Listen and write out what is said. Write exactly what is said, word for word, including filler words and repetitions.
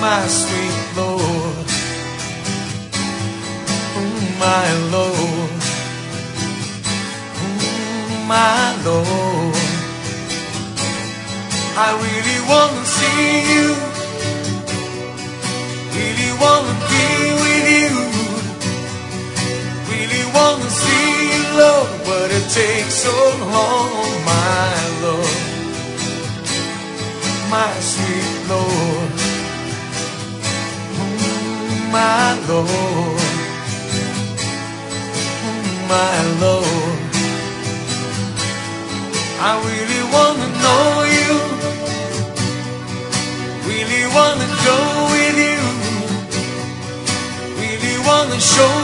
my sweet Lord, mm, my Lord, mm, my Lord. I really wanna see you, really wanna be with you, really wanna see you, Lord, but it takes so long, my Lord, my sweet Lord, mm, my Lord, mm, my Lord. I really wanna know you, really wanna go with you, really wanna show